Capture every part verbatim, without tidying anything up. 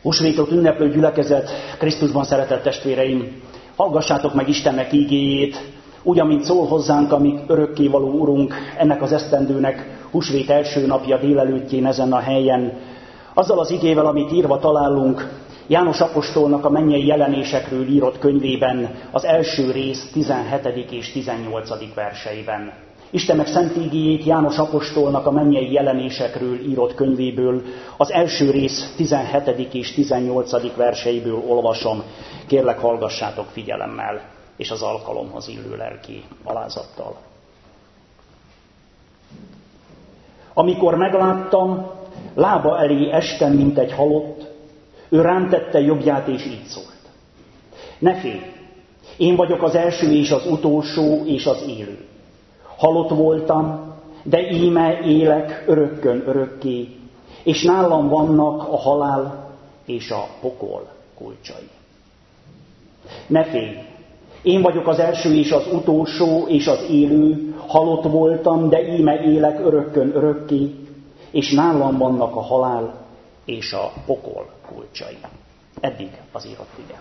Húsvétot ünneplő gyülekezet, Krisztusban szeretett testvéreim, hallgassátok meg Istennek ígéjét, úgy, amint szól hozzánk, amíg örökkévaló Urunk ennek az esztendőnek húsvét első napja délelőttjén ezen a helyen. Azzal az igével, amit írva találunk János apostolnak a mennyei jelenésekről írott könyvében, az első rész tizenhetedik és tizennyolcadik verseiben. Istennek szent ígéjét János apostolnak a mennyei jelenésekről írott könyvéből, az első rész tizenhetedik és tizennyolcadik verseiből olvasom. Kérlek, hallgassátok figyelemmel, és az alkalomhoz illő lelki alázattal. Amikor megláttam, lába elé estem, mint egy halott, ő rám tette jobbját, és így szólt. Ne félj, én vagyok az első és az utolsó és az élő. Halott voltam, de íme élek örökkön örökké, és nálam vannak a halál és a pokol kulcsai. Ne félj, én vagyok az első és az utolsó és az élő, halott voltam, de íme élek örökkön örökké, és nálam vannak a halál és a pokol kulcsai. Eddig az írott ige.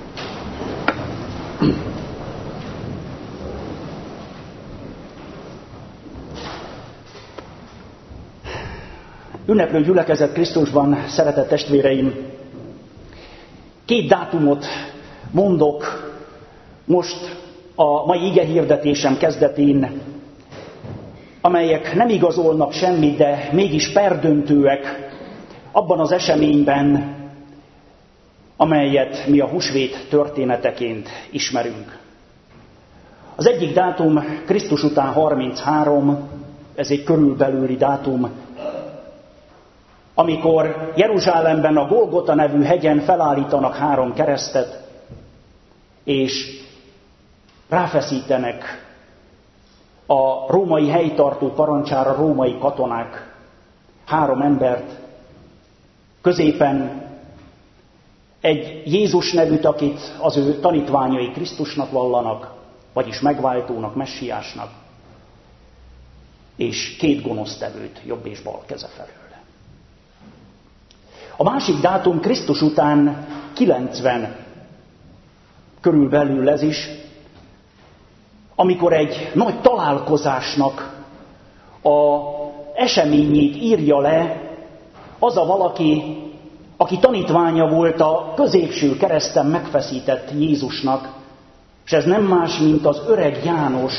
Ünneplő gyülekezet Krisztusban, szeretett testvéreim, két dátumot mondok most a mai igehirdetésem kezdetén, amelyek nem igazolnak semmit, de mégis perdöntőek abban az eseményben, amelyet mi a húsvét történeteként ismerünk. Az egyik dátum Krisztus után harminchárom, ez egy körülbelüli dátum, amikor Jeruzsálemben a Golgota nevű hegyen felállítanak három keresztet, és ráfeszítenek a római helytartó parancsára római katonák három embert, középen egy Jézus nevűt, akit az ő tanítványai Krisztusnak vallanak, vagyis megváltónak, messiásnak, és két gonosztevőt jobb és bal keze felől. A másik dátum Krisztus után kilencven, körülbelül ez is, amikor egy nagy találkozásnak a eseményét írja le az a valaki, aki tanítványa volt a középső kereszten megfeszített Jézusnak, és ez nem más, mint az öreg János,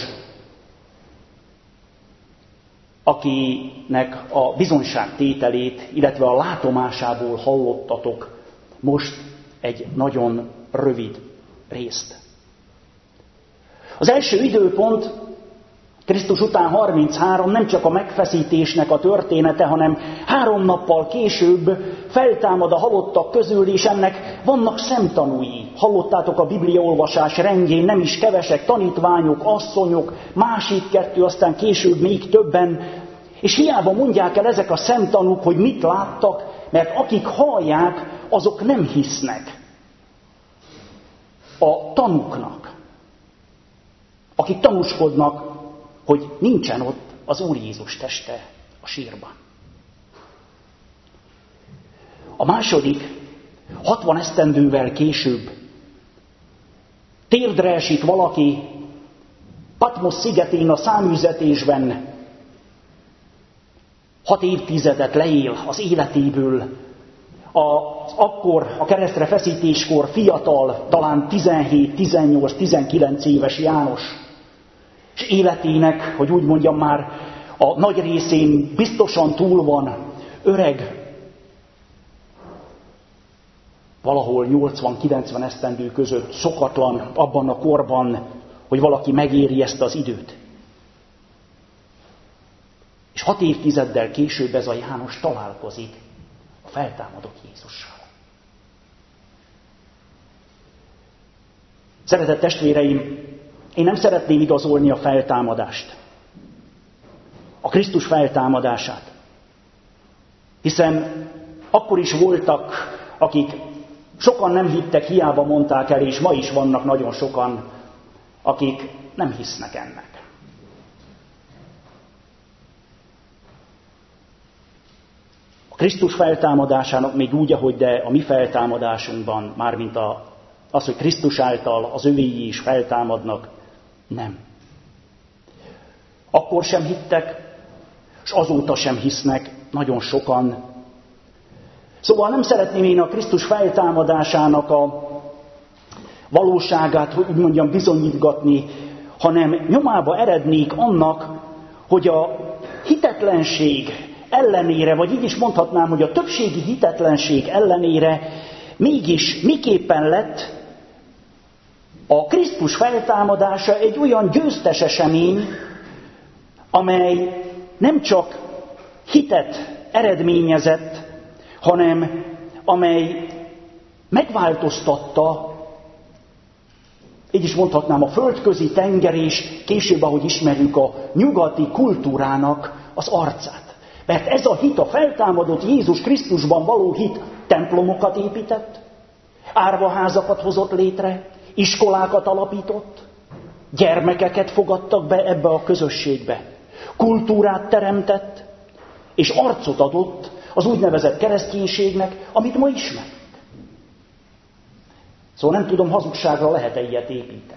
akinek a bizonyságtételét, illetve a látomásából hallottatok most egy nagyon rövid részt. Az első időpont, Krisztus után harminchárom, nem csak a megfeszítésnek a története, hanem három nappal később feltámad a halottak közül, és ennek vannak szemtanúi. Hallottátok a bibliaolvasás rendjén, nem is kevesek, tanítványok, asszonyok, másik kettő, aztán később még többen. És hiába mondják el ezek a szemtanúk, hogy mit láttak, mert akik hallják, azok nem hisznek a tanúknak. Akik tanúskodnak, hogy nincsen ott az Úr Jézus teste a sírban. A második, hatvan esztendővel később térdre esik valaki Patmos szigetén a száműzetésben, hat évtizedet leél az életéből, az akkor a keresztre feszítéskor fiatal, talán tizenhét, tizennyolc, tizenkilenc éves János, és életének, hogy úgy mondjam, már a nagy részén biztosan túl van, öreg, valahol nyolcvan-kilencven esztendő között, szokatlan abban a korban, hogy valaki megéri ezt az időt. És hat évtizeddel később ez a János találkozik a feltámadott Jézussal. Szeretett testvéreim, én nem szeretném igazolni a feltámadást, a Krisztus feltámadását, hiszen akkor is voltak, akik sokan nem hittek, hiába mondták el, és ma is vannak nagyon sokan, akik nem hisznek ennek. A Krisztus feltámadásának még úgy, ahogy de a mi feltámadásunkban, mármint a, az, hogy Krisztus által az övéi is feltámadnak, nem. Akkor sem hittek, és azóta sem hisznek nagyon sokan. Szóval nem szeretném én a Krisztus feltámadásának a valóságát, hogy úgy mondjam, bizonyítgatni, hanem nyomába erednék annak, hogy a hitetlenség ellenére, vagy így is mondhatnám, hogy a többségi hitetlenség ellenére mégis miképpen lett a Krisztus feltámadása egy olyan győztes esemény, amely nem csak hitet eredményezett, hanem amely megváltoztatta, így is mondhatnám, a földközi tenger és később, ahogy ismerjük, a nyugati kultúrának az arcát. Mert ez a hit, a feltámadott Jézus Krisztusban való hit templomokat épített, árvaházakat hozott létre, iskolákat alapított, gyermekeket fogadtak be ebbe a közösségbe, kultúrát teremtett, és arcot adott az úgynevezett kereszténységnek, amit ma ismerünk. Szóval nem tudom, hazugságra lehet-e ilyet építeni.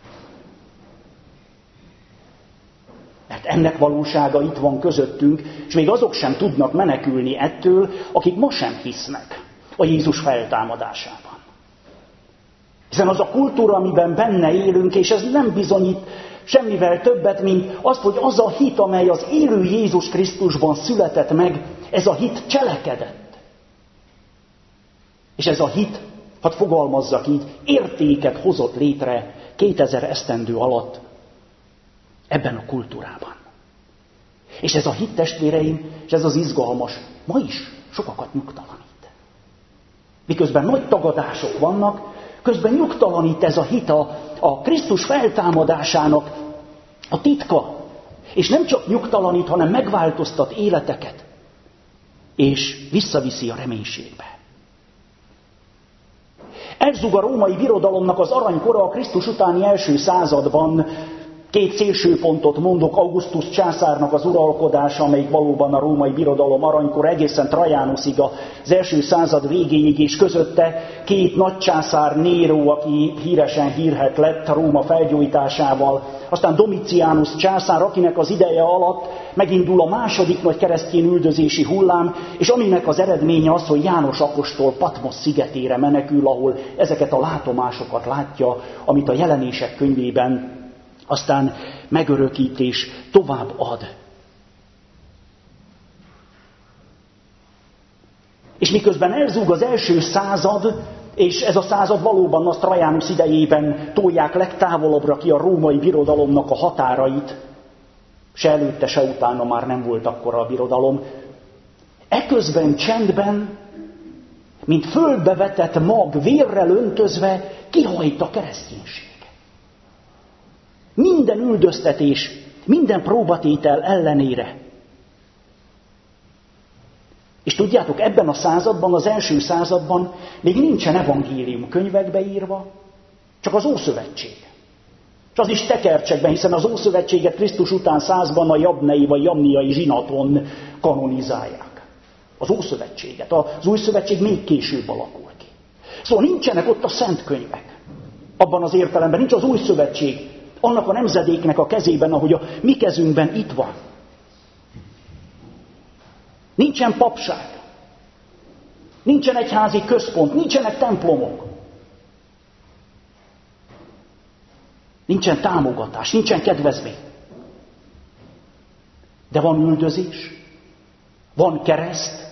Mert ennek valósága itt van közöttünk, és még azok sem tudnak menekülni ettől, akik ma sem hisznek a Jézus feltámadásában. Hiszen az a kultúra, amiben benne élünk, és ez nem bizonyít semmivel többet, mint azt, hogy az a hit, amely az élő Jézus Krisztusban született meg, ez a hit cselekedett. És ez a hit, hadd fogalmazzak így, értéket hozott létre kétezer esztendő alatt ebben a kultúrában. És ez a hit, testvéreim, és ez az izgalmas, ma is sokakat nyugtalanít. Miközben nagy tagadások vannak, közben nyugtalanít ez a hit a, a Krisztus feltámadásának a titka. És nem csak nyugtalanít, hanem megváltoztat életeket, és visszaviszi a reménységbe. Elzúg a római birodalomnak az aranykora a Krisztus utáni első században. Két szélsőpontot mondok, Augustus császárnak az uralkodása, amelyik valóban a római birodalom aranykora egészen Trajanusig, az első század végéig, és közötte két nagy császár, Nero, aki híresen hírhedt lett Róma felgyújtásával, aztán Domitianus császár, akinek az ideje alatt megindul a második nagy keresztény üldözési hullám, és aminek az eredménye az, hogy János apostol Patmos szigetére menekül, ahol ezeket a látomásokat látja, amit a Jelenések könyvében aztán megörökít és tovább ad. És miközben elzúg az első század, és ez a század valóban az Trajanus idejében tolják legtávolabbra ki a római birodalomnak a határait, se előtte, se utána már nem volt akkora a birodalom. Eközben csendben, mint földbe vetett mag, vérrel öntözve, kihajt a kereszténység. Minden üldöztetés, minden próbatétel ellenére. És tudjátok, ebben a században, az első században még nincsen evangélium könyvekbe írva, csak az Ószövetség. És az is tekercsekben, hiszen az Ószövetséget Krisztus után százban a jabnei vagy jamniai zsinaton kanonizálják. Az Ószövetséget. Az Új Szövetség még később alakul ki. Szóval nincsenek ott a szent könyvek. Abban az értelemben nincs az Új Szövetség annak a nemzedéknek a kezében, ahogy a mi kezünkben itt van. Nincsen papság. Nincsen egyházi központ. Nincsenek templomok. Nincsen támogatás. Nincsen kedvezmény. De van üldözés. Van kereszt.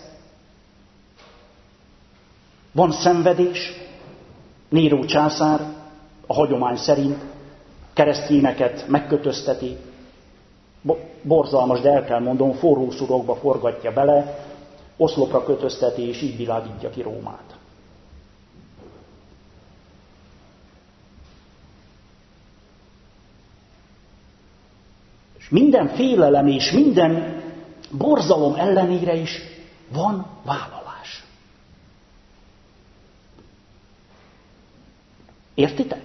Van szenvedés. Néró császár a hagyomány szerint keresztényeket megkötözteti, borzalmas, de el kell mondom, forró szurokba forgatja bele, oszlopra kötözteti, és így világítja ki Rómát. És minden félelem és minden borzalom ellenére is van vállalás. Értitek?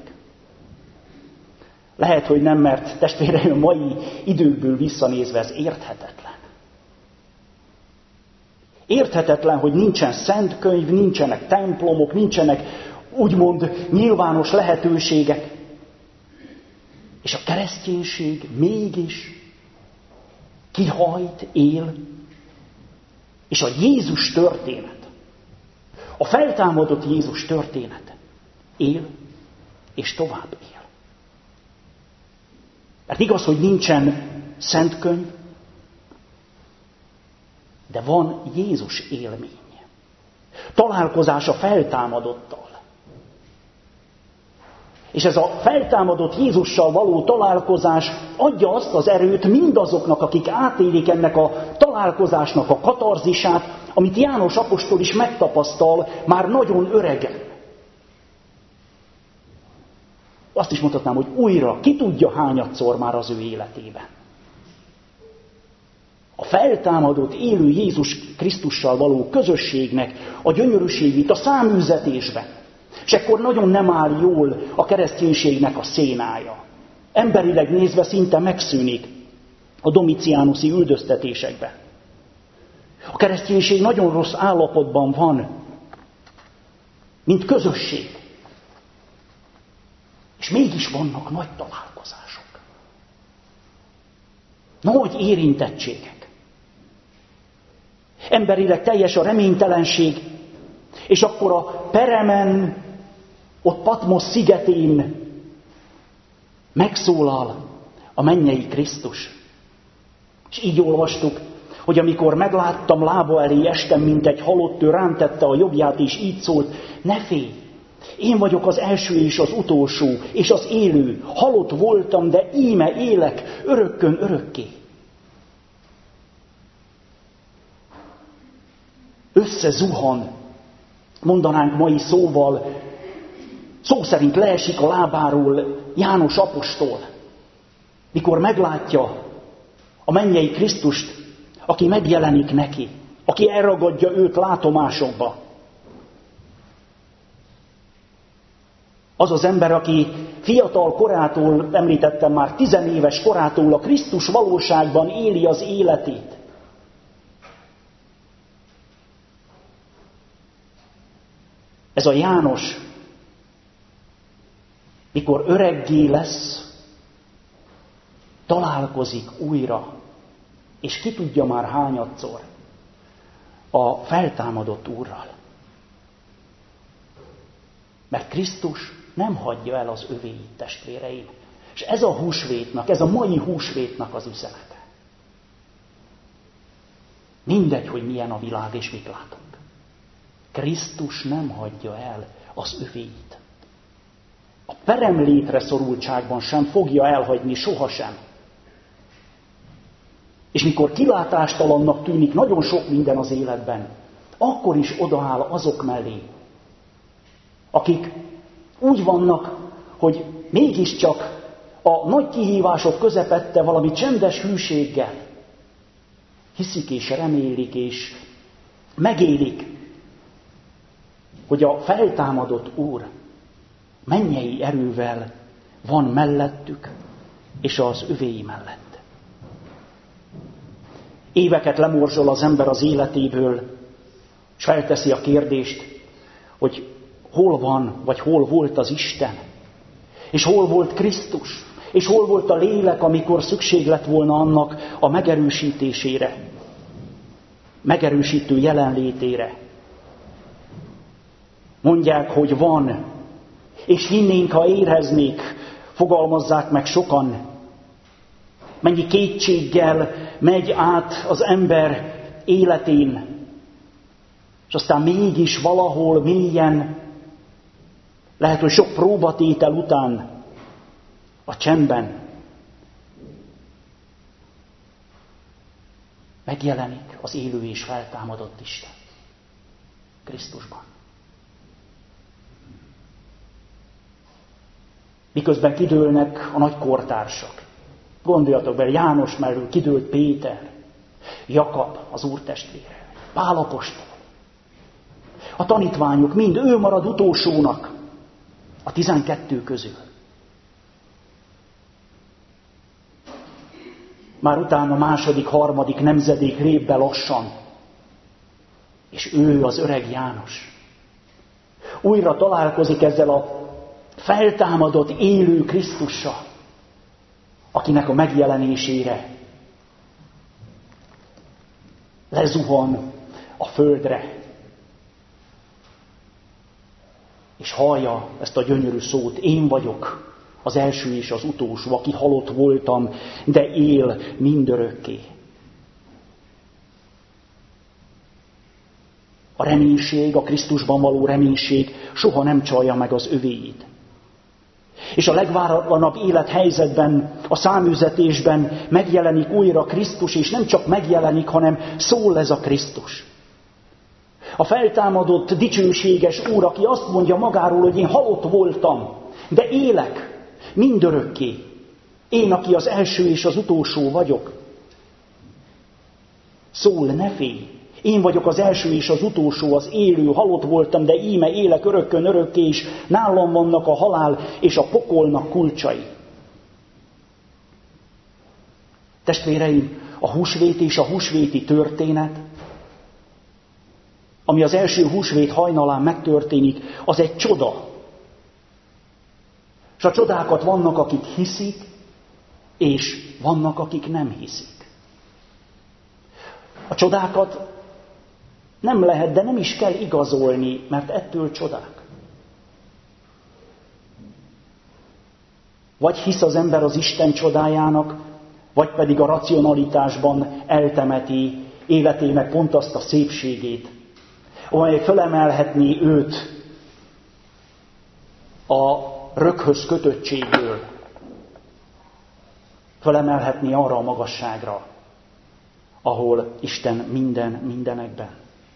Lehet, hogy nem, mert testvéreim, a mai időkből visszanézve ez érthetetlen. Érthetetlen, hogy nincsen szent könyv, nincsenek templomok, nincsenek úgymond nyilvános lehetőségek. És a kereszténység mégis kihajt, él, és a Jézus történet, a feltámadott Jézus története él, és tovább él. Mert igaz, hogy nincsen szent könyv, de van Jézus élménye. Találkozás a feltámadottal. És ez a feltámadott Jézussal való találkozás adja azt az erőt mindazoknak, akik átélik ennek a találkozásnak a katarzisát, amit János apostol is megtapasztal már nagyon öregen. Azt is mondhatnám, hogy újra, ki tudja hányadszor már az ő életében. A feltámadott élő Jézus Krisztussal való közösségnek a gyönyörűségét a száműzetésben. És ekkor nagyon nem áll jól a kereszténységnek a szénája. Emberileg nézve szinte megszűnik a domiciánuszi üldöztetésekben. A kereszténység nagyon rossz állapotban van, mint közösség. És mégis vannak nagy találkozások. Nagy érintettségek. Emberileg teljes a reménytelenség, és akkor a peremen, ott Patmos szigetén megszólal a mennyei Krisztus. És így olvastuk, hogy amikor megláttam, lába elé estem, mint egy halott, ő rám tette a jobbját, és így szólt, ne félj, én vagyok az első és az utolsó, és az élő. Halott voltam, de íme élek, örökkön örökké. Összezuhan, mondanánk mai szóval, szó szerint leesik a lábáról János apostol, mikor meglátja a mennyei Krisztust, aki megjelenik neki, aki elragadja őt látomásokba. Az az ember, aki fiatal korától, említettem már, tizenéves korától a Krisztus valóságban éli az életét. Ez a János, mikor öreggé lesz, találkozik újra, és ki tudja már hányadszor, a feltámadott Úrral. Mert Krisztus nem hagyja el az övéit, testvéreim. És ez a húsvétnak, ez a mai húsvétnak az üzenete. Mindegy, hogy milyen a világ és mit látunk. Krisztus nem hagyja el az övéit. A peremlétre szorultságban sem fogja elhagyni sohasem. És mikor kilátástalannak tűnik nagyon sok minden az életben, akkor is odaáll azok mellé, akik úgy vannak, hogy mégiscsak a nagy kihívások közepette valami csendes hűséggel hiszik és remélik és megélik, hogy a feltámadott Úr mennyei erővel van mellettük, és az övéi mellett. Éveket lemorzsol az ember az életéből, és felteszi a kérdést, hogy hol van, vagy hol volt az Isten, és hol volt Krisztus, és hol volt a lélek, amikor szükség lett volna annak a megerősítésére, megerősítő jelenlétére. Mondják, hogy van, és hinnénk, ha éreznék, fogalmazzák meg sokan. Mennyi kétséggel megy át az ember életén, és aztán mégis valahol mélyen, lehet, hogy sok próbatétel után, a csendben megjelenik az élő és feltámadott Isten Krisztusban. Miközben kidőlnek a nagy kortársak. Gondoljatok bele, János mellől kidőlt Péter, Jakab, az Úr testvére, Pál apostol. A tanítványok mind, ő marad utolsónak a tizenkettő közül. Már utána második, harmadik nemzedék lép be lassan. És ő az öreg János. Újra találkozik ezzel a feltámadott, élő Krisztussal, akinek a megjelenésére lezuhan a földre, és hallja ezt a gyönyörű szót: én vagyok az első és az utolsó, aki halott voltam, de él mindörökké. A reménység, a Krisztusban való reménység soha nem csalja meg az övéit. És a legváratlanabb élethelyzetben, a száműzetésben megjelenik újra Krisztus, és nem csak megjelenik, hanem szól ez a Krisztus. A feltámadott, dicsőséges Úr, aki azt mondja magáról, hogy én halott voltam, de élek mindörökké. Én, aki az első és az utolsó vagyok. Szól, ne félj! Én vagyok az első és az utolsó, az élő, halott voltam, de íme élek örökkön örökké, és nálam vannak a halál és a pokolnak kulcsai. Testvéreim, a húsvét és a húsvéti történet, ami az első húsvét hajnalán megtörténik, az egy csoda. És a csodákat vannak, akik hiszik, és vannak, akik nem hiszik. A csodákat nem lehet, de nem is kell igazolni, mert ettől csodák. Vagy hisz az ember az Isten csodájának, vagy pedig a racionalitásban eltemeti életének pont azt a szépségét, amely fölemelhetné őt a röghöz kötöttségből, fölemelhetné arra a magasságra, ahol Isten minden mindenekben.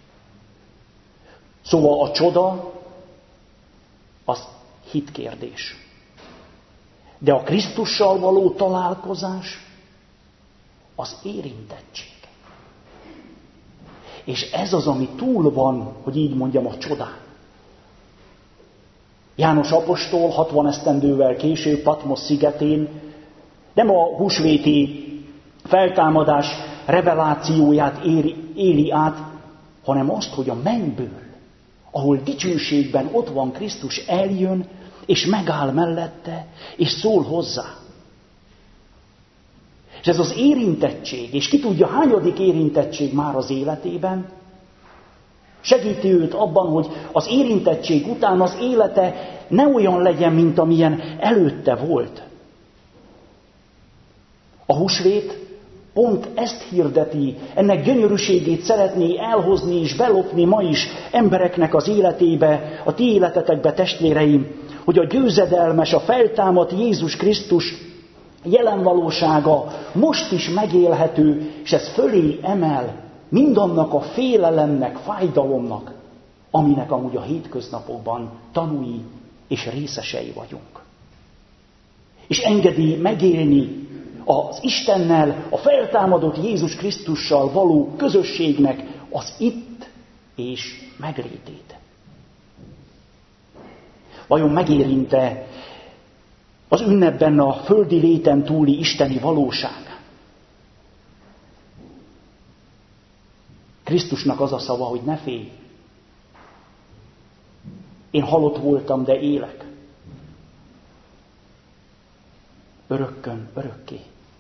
Szóval a csoda az hitkérdés. De a Krisztussal való találkozás az érintettség. És ez az, ami túl van, hogy így mondjam, a csodán. János apostol hatvan esztendővel később Patmos szigetén nem a húsvéti feltámadás revelációját éri, éli át, hanem azt, hogy a mennyből, ahol dicsőségben ott van Krisztus, eljön, és megáll mellette, és szól hozzá. És ez az érintettség, és ki tudja, hányadik érintettség már az életében, segíti őt abban, hogy az érintettség után az élete ne olyan legyen, mint amilyen előtte volt. A húsvét pont ezt hirdeti, ennek gyönyörűségét szeretné elhozni és belopni ma is embereknek az életébe, a ti életetekbe, testvéreim, hogy a győzedelmes, a feltámadt Jézus Krisztus jelen valósága most is megélhető, és ez fölé emel mindannak a félelemnek, fájdalomnak, aminek amúgy a hétköznapokban tanúi és részesei vagyunk. És engedi megélni az Istennel, a feltámadott Jézus Krisztussal való közösségnek az itt és meglétét. Vajon megérinte az ünnepben a földi léten túli isteni valóság? Krisztusnak az a szava, hogy ne félj. Én halott voltam, de élek. Örökkön, örökké.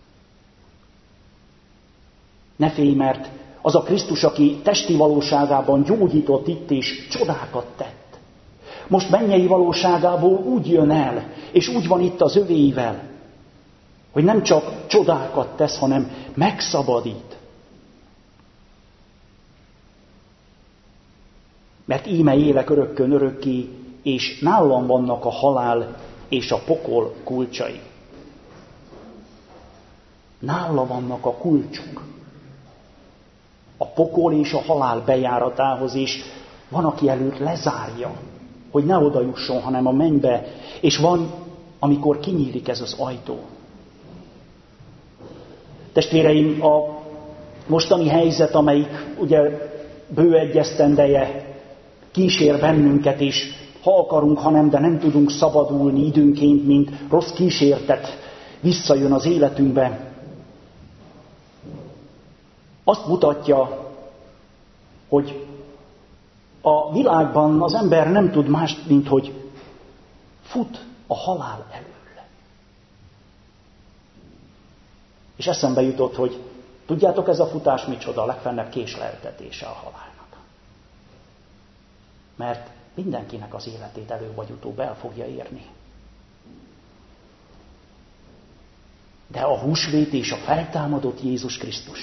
Ne félj, mert az a Krisztus, aki testi valóságában gyógyított itt és csodákat tett, most mennyei valóságából úgy jön el, és úgy van itt az övéivel, hogy nem csak csodákat tesz, hanem megszabadít. Mert íme élek örökkön örökké, és nálam vannak a halál és a pokol kulcsai. Nála vannak a kulcsok. A pokol és a halál bejáratához is van, aki előtt lezárja, hogy ne oda jusson, hanem a mennybe, és van, amikor kinyílik ez az ajtó. Testvéreim, a mostani helyzet, amelyik ugye bő egy esztendeje kísér bennünket, és ha akarunk, ha nem, de nem tudunk szabadulni időnként, mint rossz kísértet visszajön az életünkbe. Azt mutatja, hogy A világban az ember nem tud más, mint hogy fut a halál elől. És eszembe jutott, hogy tudjátok, ez a futás micsoda? A legfennebb késleltetése a halálnak. Mert mindenkinek az életét elő vagy utóbb el fogja érni. De a húsvét és a feltámadott Jézus Krisztus,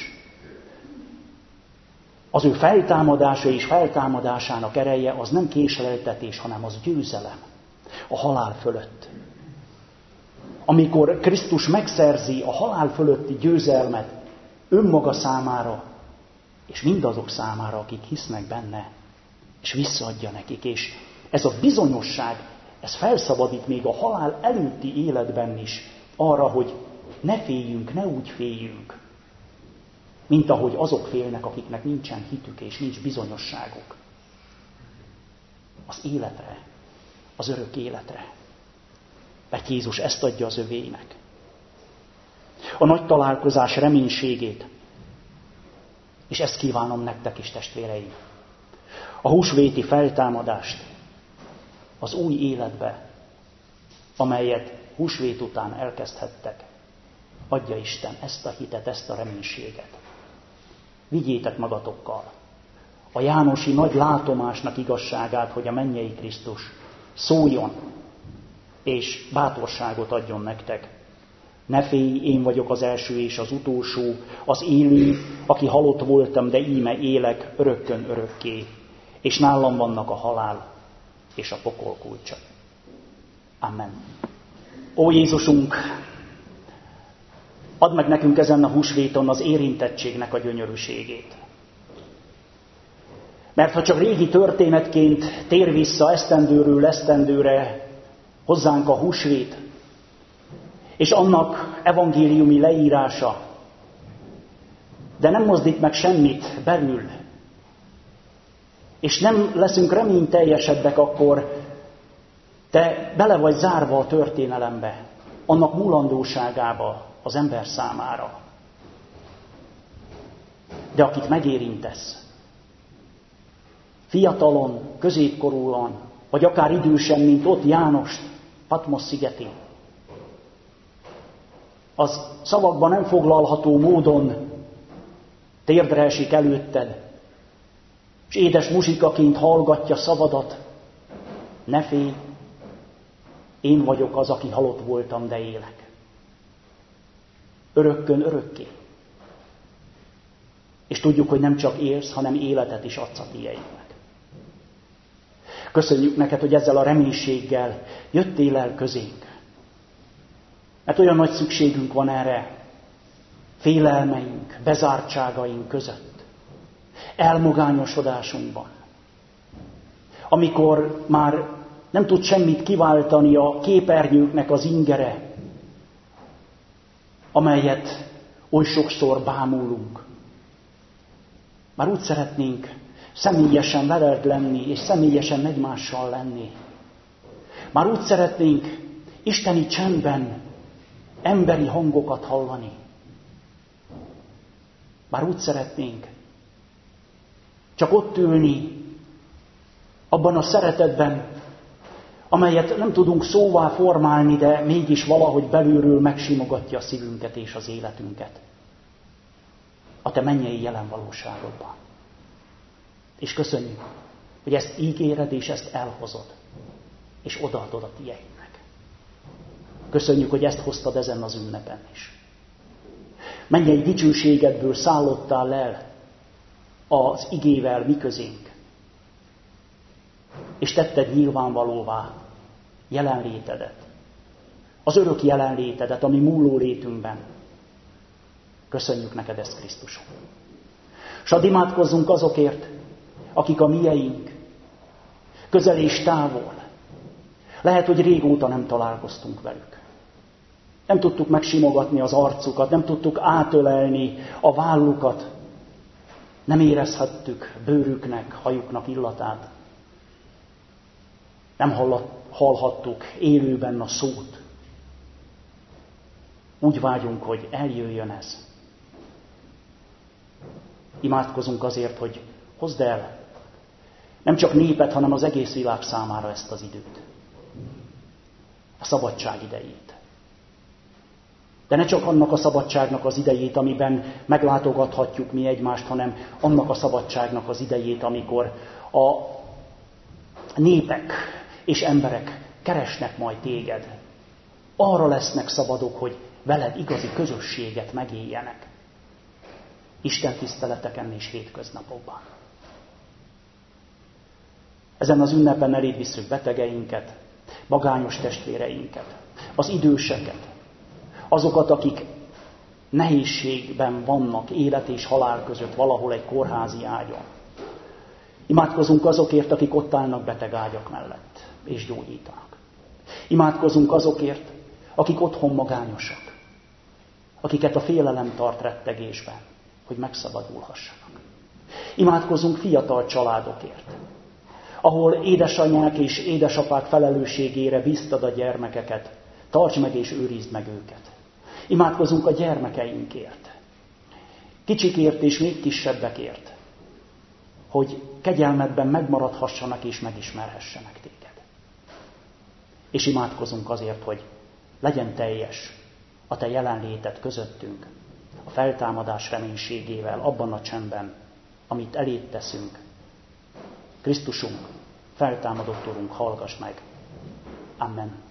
az ő feltámadása és feltámadásának ereje az nem késleltetés, hanem az győzelem a halál fölött. Amikor Krisztus megszerzi a halál fölötti győzelmet önmaga számára, és mindazok számára, akik hisznek benne, és visszaadja nekik. És ez a bizonyosság, ez felszabadít még a halál előtti életben is arra, hogy ne féljünk, ne úgy féljünk, mint ahogy azok félnek, akiknek nincsen hitük és nincs bizonyosságuk. Az életre, az örök életre. Mert Jézus ezt adja az övéinek. A nagy találkozás reménységét. És ezt kívánom nektek is, testvéreim. A húsvéti feltámadást az új életbe, amelyet húsvét után elkezdhettek. Adja Isten ezt a hitet, ezt a reménységet. Vigyétek magatokkal a jánosi nagy látomásnak igazságát, hogy a mennyei Krisztus szóljon, és bátorságot adjon nektek. Ne félj, én vagyok az első és az utolsó, az élő, aki halott voltam, de íme élek örökkön örökké, és nálam vannak a halál és a pokol kulcsa. Amen. Ó Jézusunk, add meg nekünk ezen a húsvéton az érintettségnek a gyönyörűségét. Mert ha csak régi történetként tér vissza esztendőről esztendőre hozzánk a húsvét, és annak evangéliumi leírása, de nem mozdít meg semmit belül, és nem leszünk reményteljesebbek, akkor te bele vagy zárva a történelembe, annak múlandóságába az ember számára. De akit megérintesz, fiatalon, középkorúan, vagy akár idősen, mint ott János Patmos szigetén, az szavakban nem foglalható módon térdre esik előtted, és édes muzsikaként hallgatja szavadat. Ne félj, én vagyok az, aki halott voltam, de élek. Örökkön örökké. És tudjuk, hogy nem csak élsz, hanem életet is adsz a tiédnek. Köszönjük neked, hogy ezzel a reménységgel jöttél el közénk. Mert olyan nagy szükségünk van erre, félelmeink, bezártságaink között, elmogányosodásunkban. Amikor már nem tud semmit kiváltani a képernyőknek az ingere, amelyet oly sokszor bámulunk. Már úgy szeretnénk személyesen veled lenni, és személyesen egymással lenni. Már úgy szeretnénk isteni csendben emberi hangokat hallani. Már úgy szeretnénk csak ott ülni, abban a szeretetben, amelyet nem tudunk szóvá formálni, de mégis valahogy belülről megsimogatja a szívünket és az életünket. A te mennyei jelen valóságodban. És köszönjük, hogy ezt ígéred és ezt elhozod, és odaadod a tieidnek. Köszönjük, hogy ezt hoztad ezen az ünnepen is. Mennyei dicsőségedből szállottál el az igével mi közénk, és tetted nyilvánvalóvá jelenlétedet, az örök jelenlétedet, ami múló létünkben. Köszönjük neked ezt, Krisztusom. S add imádkozzunk azokért, akik a mieink, közel és távol. Lehet, hogy régóta nem találkoztunk velük. Nem tudtuk megsimogatni az arcukat, nem tudtuk átölelni a vállukat, nem érezhettük bőrüknek, hajuknak illatát. Nem hallhattuk élőben a szót. Úgy vágyunk, hogy eljöjjön ez. Imádkozunk azért, hogy hozd el Nem csak népet, hanem az egész világ számára ezt az időt. A szabadság idejét. De ne csak annak a szabadságnak az idejét, amiben meglátogathatjuk mi egymást, hanem annak a szabadságnak az idejét, amikor a népek és emberek keresnek majd téged. Arra lesznek szabadok, hogy veled igazi közösséget megéljenek. Isten tiszteleteken és hétköznapokban. Ezen az ünnepen eléd visszük betegeinket, magányos testvéreinket, az időseket, azokat, akik nehézségben vannak, élet és halál között valahol egy kórházi ágyon. Imádkozunk azokért, akik ott állnak beteg ágyak mellett, és gyógyítanak. Imádkozunk azokért, akik otthon magányosak, akiket a félelem tart rettegésben, hogy megszabadulhassanak. Imádkozunk fiatal családokért, ahol édesanyák és édesapák felelősségére bíztad a gyermekeket, tarts meg és őrizd meg őket. Imádkozunk a gyermekeinkért, kicsikért és még kisebbekért, hogy kegyelmedben megmaradhassanak és megismerhessenek téged. És imádkozunk azért, hogy legyen teljes a te jelenléted közöttünk, a feltámadás reménységével, abban a csendben, amit eléd teszünk. Krisztusunk, feltámadott Urunk, hallgass meg. Amen.